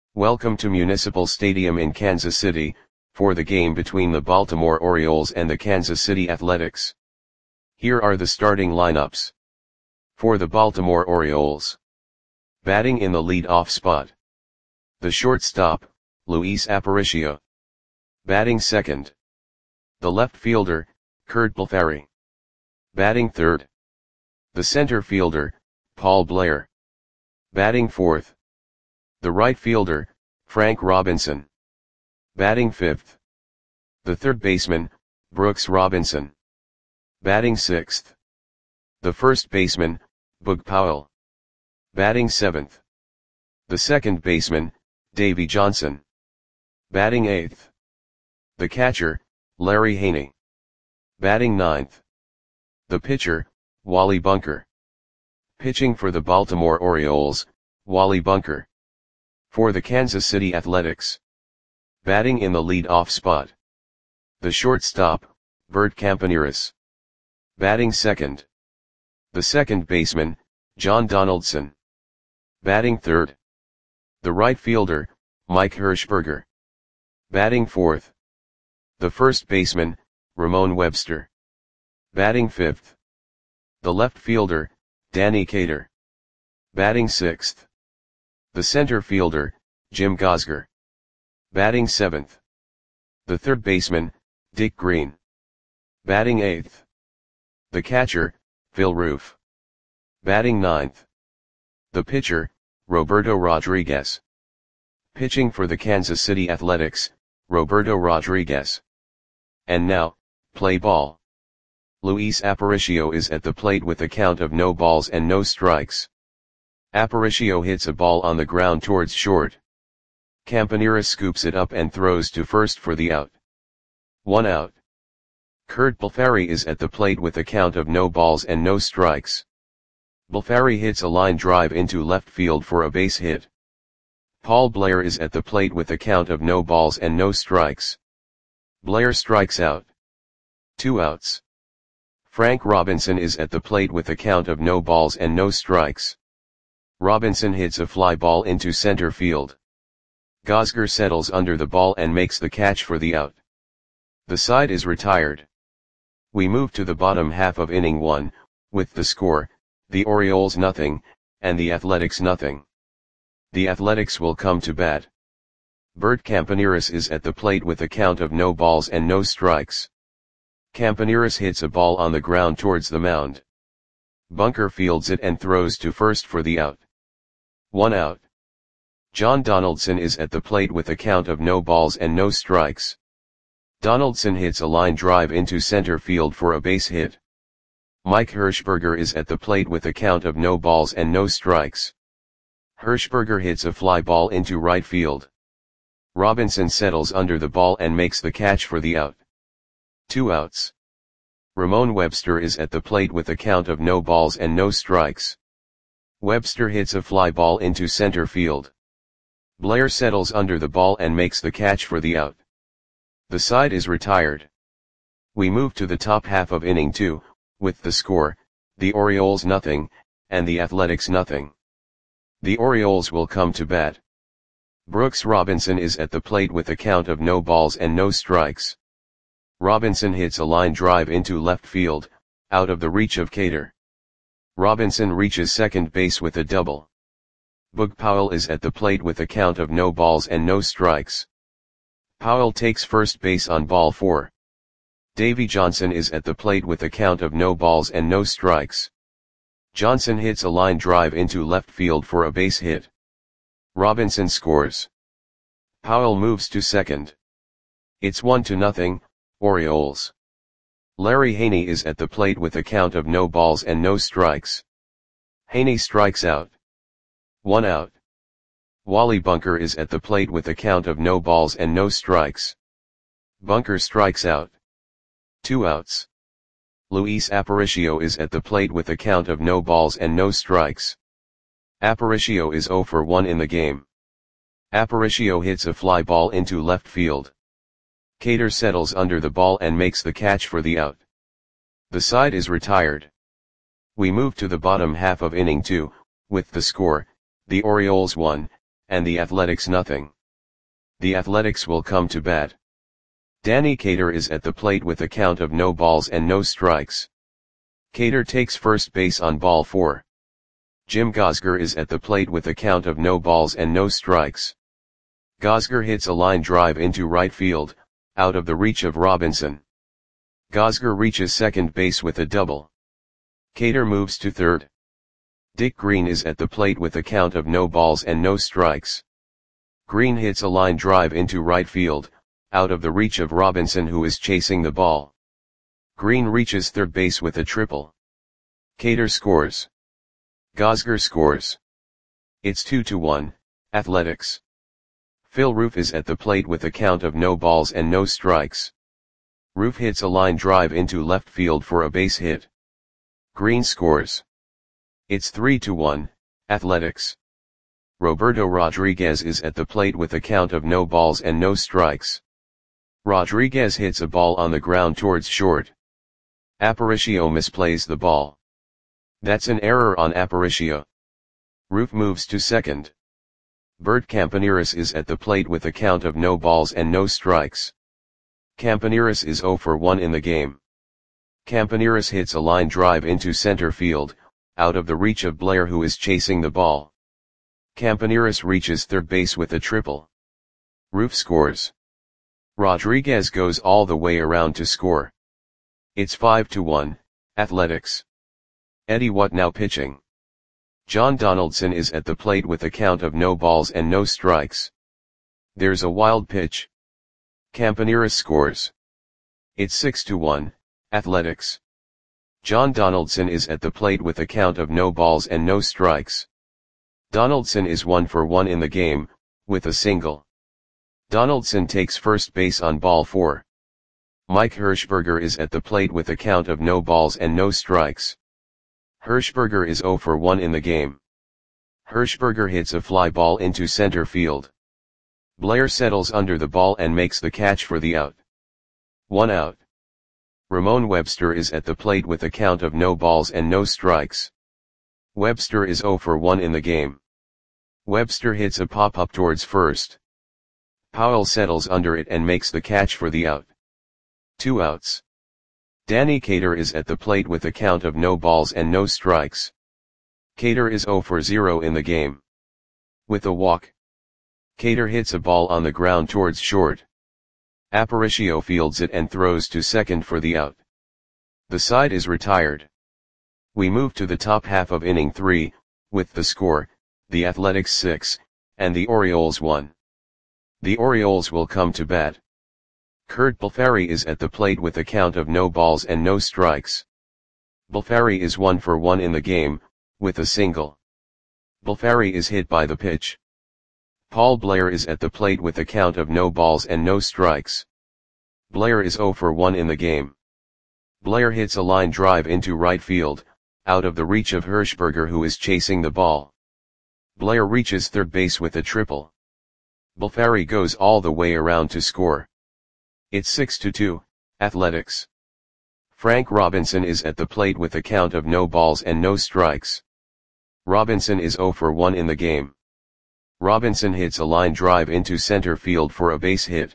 Welcome to Municipal Stadium in Kansas City, for the game between the Baltimore Orioles and the Kansas City Athletics. Here are the starting lineups. For the Baltimore Orioles. Batting in the lead-off spot. The shortstop, Luis Aparicio. Batting second. The left fielder, Curt Blefary. Batting third. The center fielder, Paul Blair. Batting fourth. The right fielder, Frank Robinson. Batting fifth. The third baseman, Brooks Robinson. Batting sixth. The first baseman, Bug Powell. Batting seventh. The second baseman, Davey Johnson. Batting eighth. The catcher, Larry Haney. Batting ninth. The pitcher, Wally Bunker. Pitching for the Baltimore Orioles, Wally Bunker. For the Kansas City Athletics. Batting in the lead-off spot. The shortstop, Bert Campaneris. Batting second. The second baseman, John Donaldson. Batting third. The right fielder, Mike Hirschberger. Batting fourth. The first baseman, Ramon Webster. Batting fifth. The left fielder, Danny Cater. Batting sixth. The center fielder, Jim Gosger. Batting seventh. The third baseman, Dick Green. Batting eighth. The catcher, Phil Roof. Batting ninth. The pitcher, Roberto Rodriguez. Pitching for the Kansas City Athletics, Roberto Rodriguez. And now, play ball. Luis Aparicio is at the plate with a count of no balls and no strikes. Aparicio hits a ball on the ground towards short. Campaneris scoops it up and throws to first for the out. 1 out. Curt Blefary is at the plate with a count of no balls and no strikes. Blefary hits a line drive into left field for a base hit. Paul Blair is at the plate with a count of no balls and no strikes. Blair strikes out. 2 outs. Frank Robinson is at the plate with a count of no balls and no strikes. Robinson hits a fly ball into center field. Gosger settles under the ball and makes the catch for the out. The side is retired. We move to the bottom half of inning 1, with the score, the Orioles nothing, and the Athletics nothing. The Athletics will come to bat. Bert Campaneris is at the plate with a count of no balls and no strikes. Campaneris hits a ball on the ground towards the mound. Bunker fields it and throws to first for the out. 1 out. John Donaldson is at the plate with a count of no balls and no strikes. Donaldson hits a line drive into center field for a base hit. Mike Hirschberger is at the plate with a count of no balls and no strikes. Hirschberger hits a fly ball into right field. Robinson settles under the ball and makes the catch for the out. 2 outs. Ramon Webster is at the plate with a count of no balls and no strikes. Webster hits a fly ball into center field. Blair settles under the ball and makes the catch for the out. The side is retired. We move to the top half of inning 2, with the score, the Orioles nothing, and the Athletics nothing. The Orioles will come to bat. Brooks Robinson is at the plate with a count of no balls and no strikes. Robinson hits a line drive into left field, out of the reach of Cater. Robinson reaches second base with a double. Bug Powell is at the plate with a count of no balls and no strikes. Powell takes first base on ball 4. Davey Johnson is at the plate with a count of no balls and no strikes. Johnson hits a line drive into left field for a base hit. Robinson scores. Powell moves to second. It's 1-0, Orioles. Larry Haney is at the plate with a count of no balls and no strikes. Haney strikes out. 1 out. Wally Bunker is at the plate with a count of no balls and no strikes. Bunker strikes out. 2 outs. Luis Aparicio is at the plate with a count of no balls and no strikes. Aparicio is 0 for 1 in the game. Aparicio hits a fly ball into left field. Cater settles under the ball and makes the catch for the out. The side is retired. We move to the bottom half of inning 2, with the score, the Orioles 1, and the Athletics nothing. The Athletics will come to bat. Danny Cater is at the plate with a count of no balls and no strikes. Cater takes first base on ball 4. Jim Gosger is at the plate with a count of no balls and no strikes. Gosger hits a line drive into right field, out of the reach of Robinson. Gosger reaches second base with a double. Cater moves to third. Dick Green is at the plate with a count of no balls and no strikes. Green hits a line drive into right field, out of the reach of Robinson who is chasing the ball. Green reaches third base with a triple. Cater scores. Gosger scores. It's 2-1, Athletics. Phil Roof is at the plate with a count of no balls and no strikes. Roof hits a line drive into left field for a base hit. Green scores. It's 3-1, Athletics. Roberto Rodriguez is at the plate with a count of no balls and no strikes. Rodriguez hits a ball on the ground towards short. Aparicio misplays the ball. That's an error on Aparicio. Roof moves to second. Bert Campaneris is at the plate with a count of no balls and no strikes. Campaneris is 0 for 1 in the game. Campaneris hits a line drive into center field, out of the reach of Blair who is chasing the ball. Campaneris reaches third base with a triple. Roof scores. Rodriguez goes all the way around to score. It's 5-1, Athletics. Eddie What Now pitching. John Donaldson is at the plate with a count of no balls and no strikes. There's a wild pitch. Campaneris scores. It's 6-1, Athletics. John Donaldson is at the plate with a count of no balls and no strikes. Donaldson is 1 for 1 in the game, with a single. Donaldson takes first base on ball 4. Mike Hirschberger is at the plate with a count of no balls and no strikes. Hirschberger is 0 for 1 in the game. Hirschberger hits a fly ball into center field. Blair settles under the ball and makes the catch for the out. 1 out. Ramon Webster is at the plate with a count of no balls and no strikes. Webster is 0 for 1 in the game. Webster hits a pop-up towards first. Powell settles under it and makes the catch for the out. 2 outs. Danny Cater is at the plate with a count of no balls and no strikes. Cater is 0 for 0 in the game. With a walk. Cater hits a ball on the ground towards short. Aparicio fields it and throws to second for the out. The side is retired. We move to the top half of inning 3, with the score, the Athletics 6, and the Orioles 1. The Orioles will come to bat. Kurt Balfari is at the plate with a count of no balls and no strikes. Balfari is 1 for 1 in the game, with a single. Balfari is hit by the pitch. Paul Blair is at the plate with a count of no balls and no strikes. Blair is 0 for 1 in the game. Blair hits a line drive into right field, out of the reach of Hirschberger who is chasing the ball. Blair reaches third base with a triple. Balfari goes all the way around to score. It's 6-2, Athletics. Frank Robinson is at the plate with a count of no balls and no strikes. Robinson is 0 for 1 in the game. Robinson hits a line drive into center field for a base hit.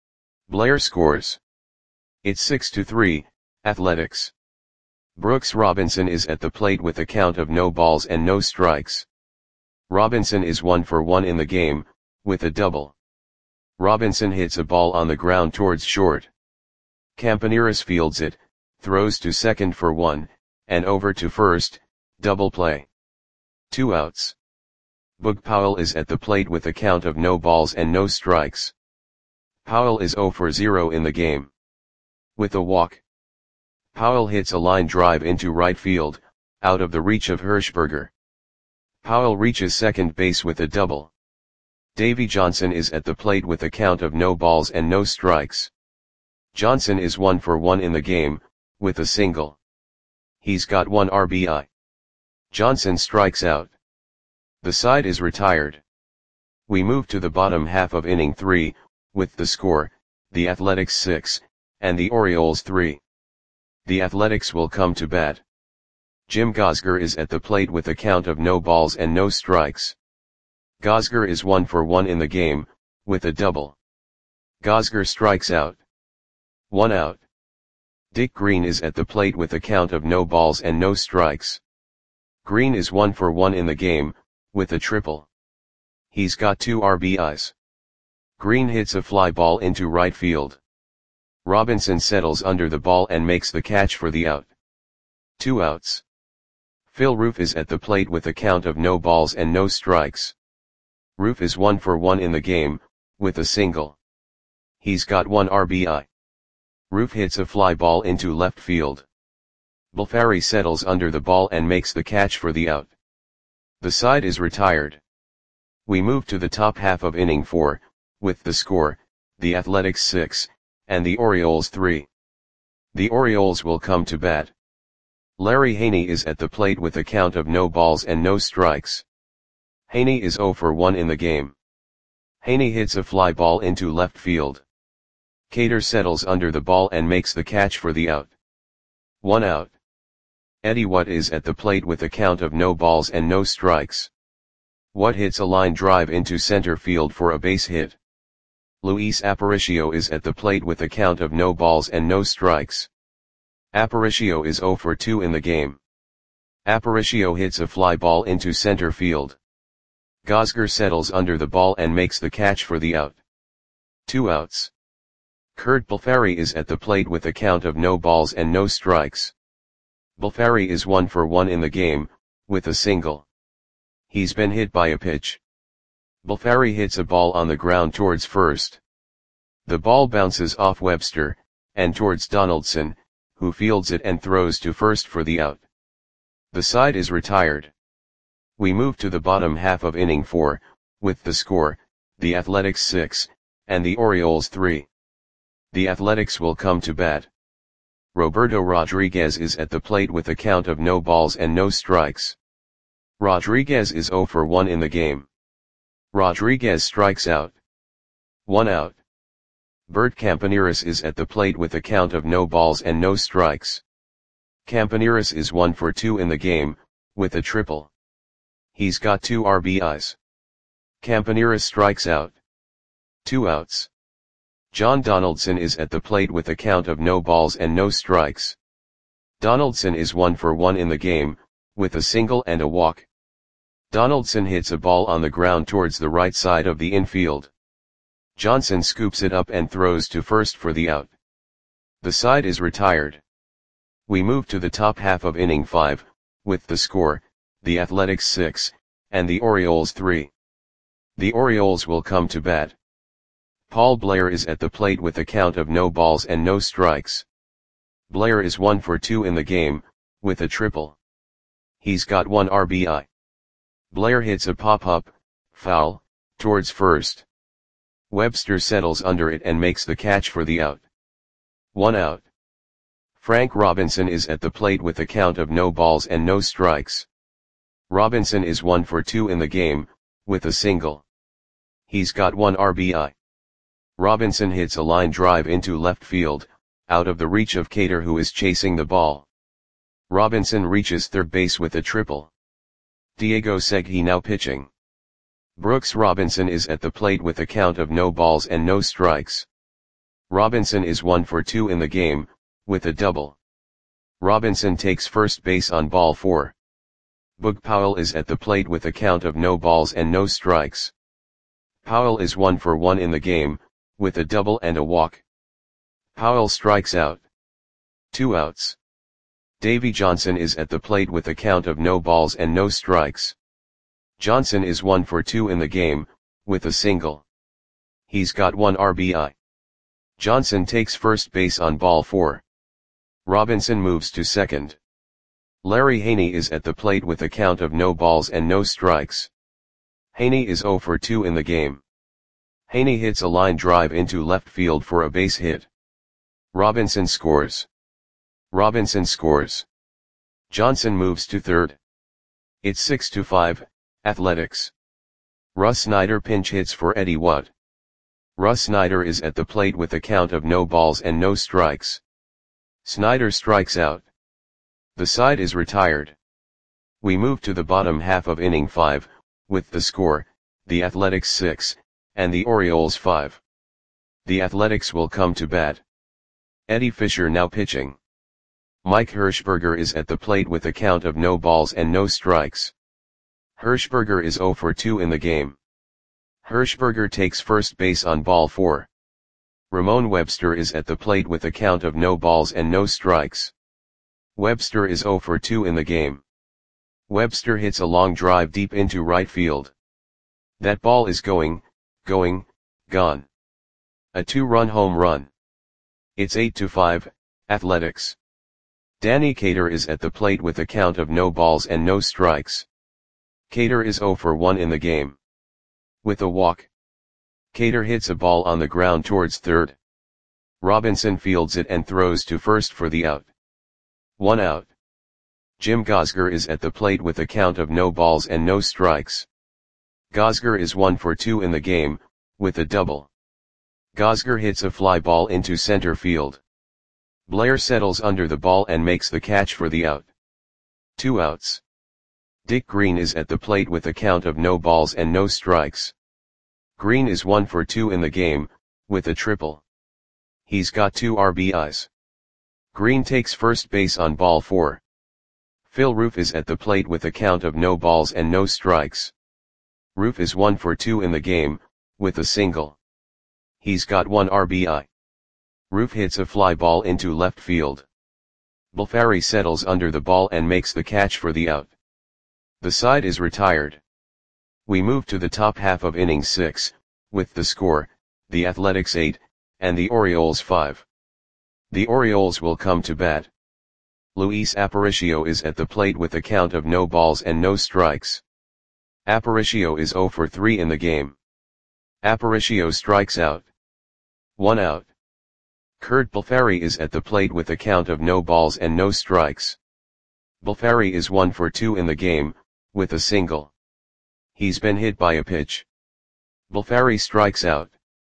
Blair scores. It's 6-3, Athletics. Brooks Robinson is at the plate with a count of no balls and no strikes. Robinson is 1 for 1 in the game, with a double. Robinson hits a ball on the ground towards short. Campaneris fields it, throws to second for 1, and over to first, double play. 2 outs. Boog Powell is at the plate with a count of no balls and no strikes. Powell is 0 for 0 in the game. With a walk. Powell hits a line drive into right field, out of the reach of Hirschberger. Powell reaches second base with a double. Davey Johnson is at the plate with a count of no balls and no strikes. Johnson is 1 for 1 in the game, with a single. He's got 1 RBI. Johnson strikes out. The side is retired. We move to the bottom half of inning 3, with the score, the Athletics 6, and the Orioles 3. The Athletics will come to bat. Jim Gosger is at the plate with a count of no balls and no strikes. Gosger is 1 for 1 in the game, with a double. Gosger strikes out. 1 out. Dick Green is at the plate with a count of no balls and no strikes. Green is 1 for 1 in the game, with a triple. He's got 2 RBIs. Green hits a fly ball into right field. Robinson settles under the ball and makes the catch for the out. 2 outs. Phil Roof is at the plate with a count of no balls and no strikes. Roof is 1 for 1 in the game, with a single. He's got 1 RBI. Roof hits a fly ball into left field. Bulfari settles under the ball and makes the catch for the out. The side is retired. We move to the top half of inning 4, with the score, the Athletics 6, and the Orioles 3. The Orioles will come to bat. Larry Haney is at the plate with a count of no balls and no strikes. Haney is 0 for 1 in the game. Haney hits a fly ball into left field. Cater settles under the ball and makes the catch for the out. 1 out. Eddie Watt is at the plate with a count of no balls and no strikes. Watt hits a line drive into center field for a base hit. Luis Aparicio is at the plate with a count of no balls and no strikes. Aparicio is 0 for 2 in the game. Aparicio hits a fly ball into center field. Gosger settles under the ball and makes the catch for the out. 2 outs. Kurt Bulfari is at the plate with a count of no balls and no strikes. Bulfari is 1 for 1 in the game, with a single. He's been hit by a pitch. Bulfari hits a ball on the ground towards first. The ball bounces off Webster, and towards Donaldson, who fields it and throws to first for the out. The side is retired. We move to the bottom half of inning 4, with the score, the Athletics 6, and the Orioles 3. The Athletics will come to bat. Roberto Rodriguez is at the plate with a count of no balls and no strikes. Rodriguez is 0 for 1 in the game. Rodriguez strikes out. 1 out. Bert Campaneris is at the plate with a count of no balls and no strikes. Campaneris is 1 for 2 in the game, with a triple. He's got 2 RBIs. Campaneris strikes out. 2 outs. John Donaldson is at the plate with a count of no balls and no strikes. Donaldson is 1 for 1 in the game, with a single and a walk. Donaldson hits a ball on the ground towards the right side of the infield. Johnson scoops it up and throws to first for the out. The side is retired. We move to the top half of inning 5, with the score, the Athletics 6, and the Orioles 3. The Orioles will come to bat. Paul Blair is at the plate with a count of no balls and no strikes. Blair is 1 for 2 in the game, with a triple. He's got 1 RBI. Blair hits a pop-up, foul, towards first. Webster settles under it and makes the catch for the out. 1 out. Frank Robinson is at the plate with a count of no balls and no strikes. Robinson is 1 for 2 in the game, with a single. He's got 1 RBI. Robinson hits a line drive into left field, out of the reach of Cater, who is chasing the ball. Robinson reaches third base with a triple. Diego Segui now pitching. Brooks Robinson is at the plate with a count of no balls and no strikes. Robinson is 1 for 2 in the game, with a double. Robinson takes first base on ball 4. Boog Powell is at the plate with a count of no balls and no strikes. Powell is 1 for 1 in the game, with a double and a walk. Powell strikes out. 2 outs. Davy Johnson is at the plate with a count of no balls and no strikes. Johnson is 1 for 2 in the game, with a single. He's got 1 RBI. Johnson takes first base on ball 4. Robinson moves to second. Larry Haney is at the plate with a count of no balls and no strikes. Haney is 0 for 2 in the game. Haney hits a line drive into left field for a base hit. Robinson scores. Robinson scores. Johnson moves to third. It's 6-5, Athletics. Russ Snyder pinch hits for Eddie Watt. Russ Snyder is at the plate with a count of no balls and no strikes. Snyder strikes out. The side is retired. We move to the bottom half of inning 5, with the score, the Athletics 6, and the Orioles 5. The Athletics will come to bat. Eddie Fisher now pitching. Mike Hirschberger is at the plate with a count of no balls and no strikes. Hirschberger is 0 for 2 in the game. Hirschberger takes first base on ball 4. Ramon Webster is at the plate with a count of no balls and no strikes. Webster is 0 for 2 in the game. Webster hits a long drive deep into right field. That ball is gone. A 2-run home run. It's 8-5, Athletics. Danny Cater is at the plate with a count of no balls and no strikes. Cater is 0 for 1 in the game. With a walk. Cater hits a ball on the ground towards third. Robinson fields it and throws to first for the out. 1 out. Jim Gosger is at the plate with a count of no balls and no strikes. Gosger is 1 for 2 in the game, with a double. Gosger hits a fly ball into center field. Blair settles under the ball and makes the catch for the out. 2 outs. Dick Green is at the plate with a count of no balls and no strikes. Green is 1 for 2 in the game, with a triple. He's got 2 RBIs. Green takes first base on ball 4. Phil Roof is at the plate with a count of no balls and no strikes. Roof is 1 for 2 in the game, with a single. He's got 1 RBI. Roof hits a fly ball into left field. Bulfari settles under the ball and makes the catch for the out. The side is retired. We move to the top half of inning 6, with the score, the Athletics 8, and the Orioles 5. The Orioles will come to bat. Luis Aparicio is at the plate with a count of no balls and no strikes. Aparicio is 0 for 3 in the game. Aparicio strikes out. 1 out. Kurt Bulfari is at the plate with a count of no balls and no strikes. Bulfari is 1 for 2 in the game, with a single. He's been hit by a pitch. Bulfari strikes out.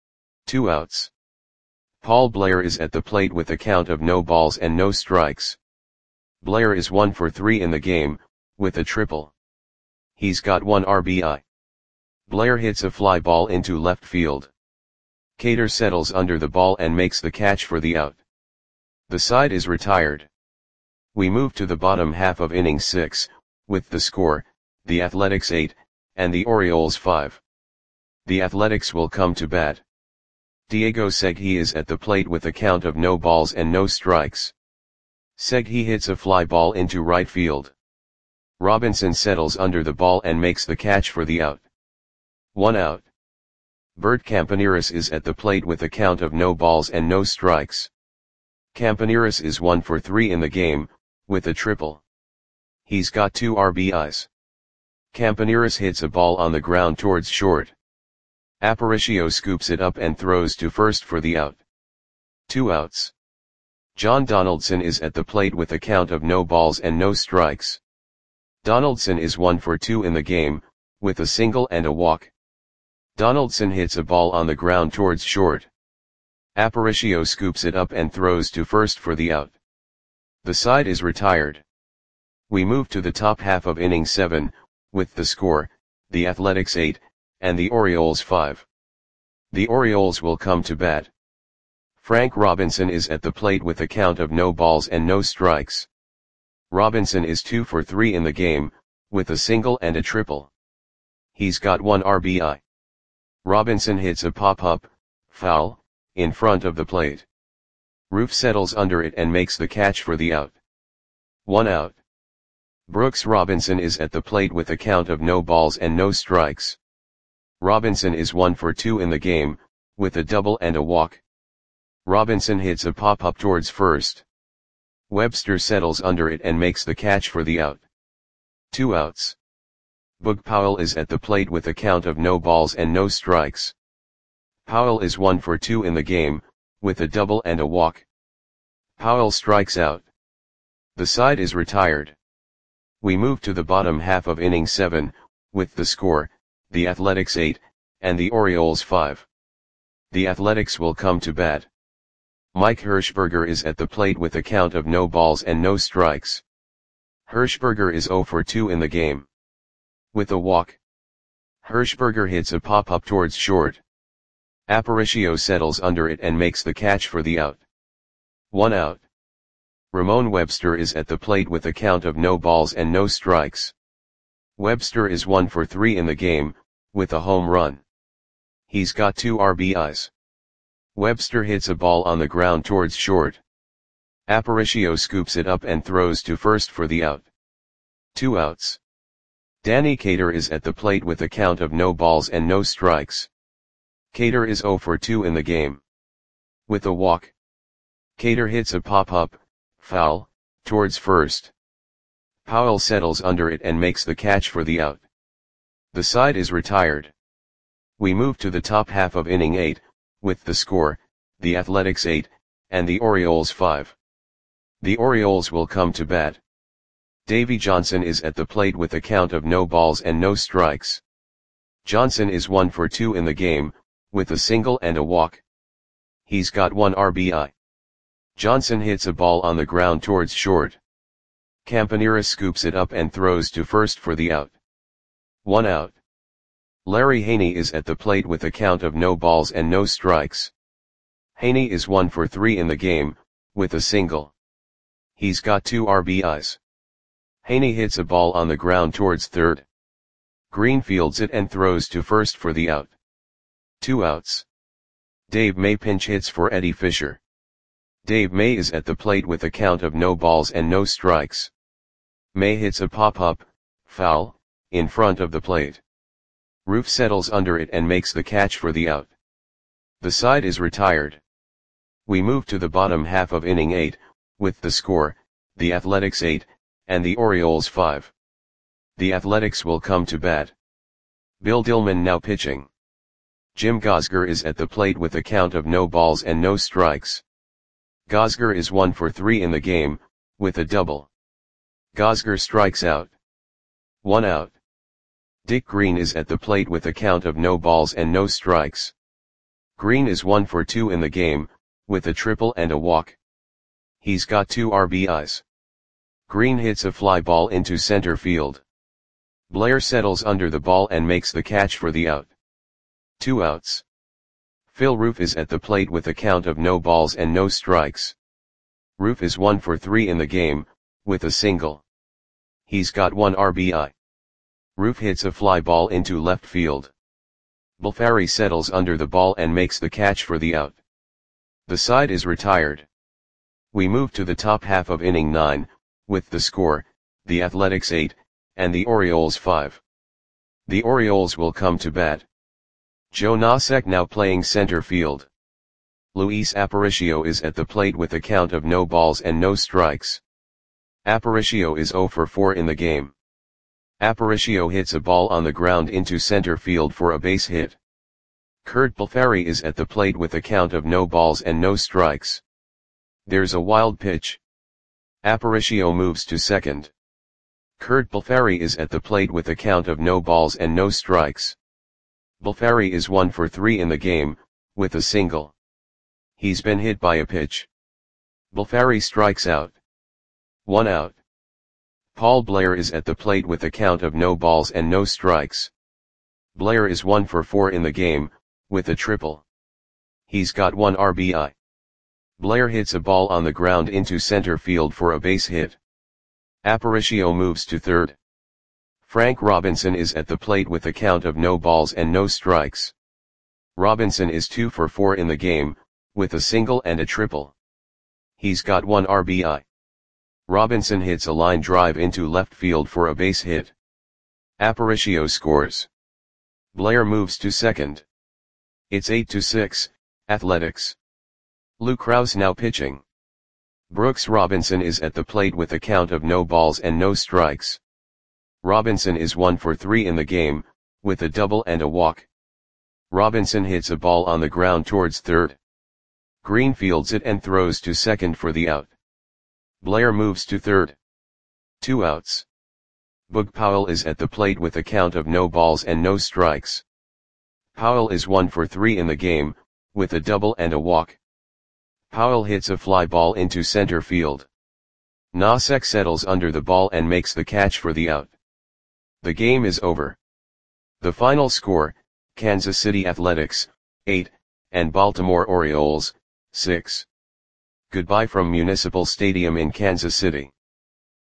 2 outs. Paul Blair is at the plate with a count of no balls and no strikes. Blair is 1 for 3 in the game, with a triple. He's got 1 RBI. Blair hits a fly ball into left field. Cater settles under the ball and makes the catch for the out. The side is retired. We move to the bottom half of inning 6, with the score, the Athletics 8, and the Orioles 5. The Athletics will come to bat. Diego Segui is at the plate with a count of no balls and no strikes. Segui hits a fly ball into right field. Robinson settles under the ball and makes the catch for the out. 1 out. Bert Campaneris is at the plate with a count of no balls and no strikes. Campaneris is 1 for 3 in the game, with a triple. He's got 2 RBIs. Campaneris hits a ball on the ground towards short. Aparicio scoops it up and throws to first for the out. 2 outs. John Donaldson is at the plate with a count of no balls and no strikes. Donaldson is 1 for 2 in the game, with a single and a walk. Donaldson hits a ball on the ground towards short. Aparicio scoops it up and throws to first for the out. The side is retired. We move to the top half of inning 7, with the score, the Athletics 8, and the Orioles 5. The Orioles will come to bat. Frank Robinson is at the plate with a count of no balls and no strikes. Robinson is 2 for 3 in the game, with a single and a triple. He's got 1 RBI. Robinson hits a pop-up, foul, in front of the plate. Roof settles under it and makes the catch for the out. 1 out. Brooks Robinson is at the plate with a count of no balls and no strikes. Robinson is 1 for 2 in the game, with a double and a walk. Robinson hits a pop-up towards first. Webster settles under it and makes the catch for the out. 2 outs. Boog Powell is at the plate with a count of no balls and no strikes. Powell is 1 for 2 in the game, with a double and a walk. Powell strikes out. The side is retired. We move to the bottom half of inning 7, with the score, the Athletics 8, and the Orioles 5. The Athletics will come to bat. Mike Hirschberger is at the plate with a count of no balls and no strikes. Hirschberger is 0 for 2 in the game. With a walk. Hirschberger hits a pop-up towards short. Aparicio settles under it and makes the catch for the out. 1 out. Ramon Webster is at the plate with a count of no balls and no strikes. Webster is 1 for 3 in the game, with a home run. He's got 2 RBIs. Webster hits a ball on the ground towards short. Aparicio scoops it up and throws to first for the out. 2 outs. Danny Cater is at the plate with a count of no balls and no strikes. Cater is 0 for 2 in the game. With a walk. Cater hits a pop-up, foul, towards first. Powell settles under it and makes the catch for the out. The side is retired. We move to the top half of inning 8, with the score, the Athletics 8, and the Orioles 5. The Orioles will come to bat. Davy Johnson is at the plate with a count of no balls and no strikes. Johnson is 1 for 2 in the game, with a single and a walk. He's got 1 RBI. Johnson hits a ball on the ground towards short. Campanera scoops it up and throws to first for the out. 1 out. Larry Haney is at the plate with a count of no balls and no strikes. Haney is 1 for 3 in the game, with a single. He's got 2 RBIs. Haney hits a ball on the ground towards third. Green fields it and throws to first for the out. 2 outs. Dave May pinch hits for Eddie Fisher. Dave May is at the plate with a count of no balls and no strikes. May hits a pop-up, foul, in front of the plate. Roof settles under it and makes the catch for the out. The side is retired. We move to the bottom half of inning 8, with the score, the Athletics 8, and the Orioles 5. The Athletics will come to bat. Bill Dillman now pitching. Jim Gosger is at the plate with a count of no balls and no strikes. Gosger is 1 for 3 in the game, with a double. Gosger strikes out. 1 out. Dick Green is at the plate with a count of no balls and no strikes. Green is 1 for 2 in the game, with a triple and a walk. He's got 2 RBIs. Green hits a fly ball into center field. Blair settles under the ball and makes the catch for the out. 2 outs. Phil Roof is at the plate with a count of no balls and no strikes. Roof is 1 for 3 in the game, with a single. He's got 1 RBI. Roof hits a fly ball into left field. Bulfari settles under the ball and makes the catch for the out. The side is retired. We move to the top half of inning 9, with the score, the Athletics 8, and the Orioles 5. The Orioles will come to bat. Joe Nosek now playing center field. Luis Aparicio is at the plate with a count of no balls and no strikes. Aparicio is 0 for 4 in the game. Aparicio hits a ball on the ground into center field for a base hit. Kurt Bulfari is at the plate with a count of no balls and no strikes. There's a wild pitch. Aparicio moves to second. Kurt Bulfari is at the plate with a count of no balls and no strikes. Bulfari is 1 for 3 in the game, with a single. He's been hit by a pitch. Bulfari strikes out. 1 out. Paul Blair is at the plate with a count of no balls and no strikes. Blair is 1 for 4 in the game, with a triple. He's got 1 RBI. Blair hits a ball on the ground into center field for a base hit. Aparicio moves to third. Frank Robinson is at the plate with a count of no balls and no strikes. Robinson is 2 for 4 in the game, with a single and a triple. He's got 1 RBI. Robinson hits a line drive into left field for a base hit. Aparicio scores. Blair moves to second. It's 8-6, Athletics. Lou Krause now pitching. Brooks Robinson is at the plate with a count of no balls and no strikes. Robinson is 1 for 3 in the game, with a double and a walk. Robinson hits a ball on the ground towards third. Green fields it and throws to second for the out. Blair moves to third. 2 outs. Boog Powell is at the plate with a count of no balls and no strikes. Powell is 1 for 3 in the game, with a double and a walk. Powell hits a fly ball into center field. Nosek settles under the ball and makes the catch for the out. The game is over. The final score, Kansas City Athletics, 8, and Baltimore Orioles, 6. Goodbye from Municipal Stadium in Kansas City.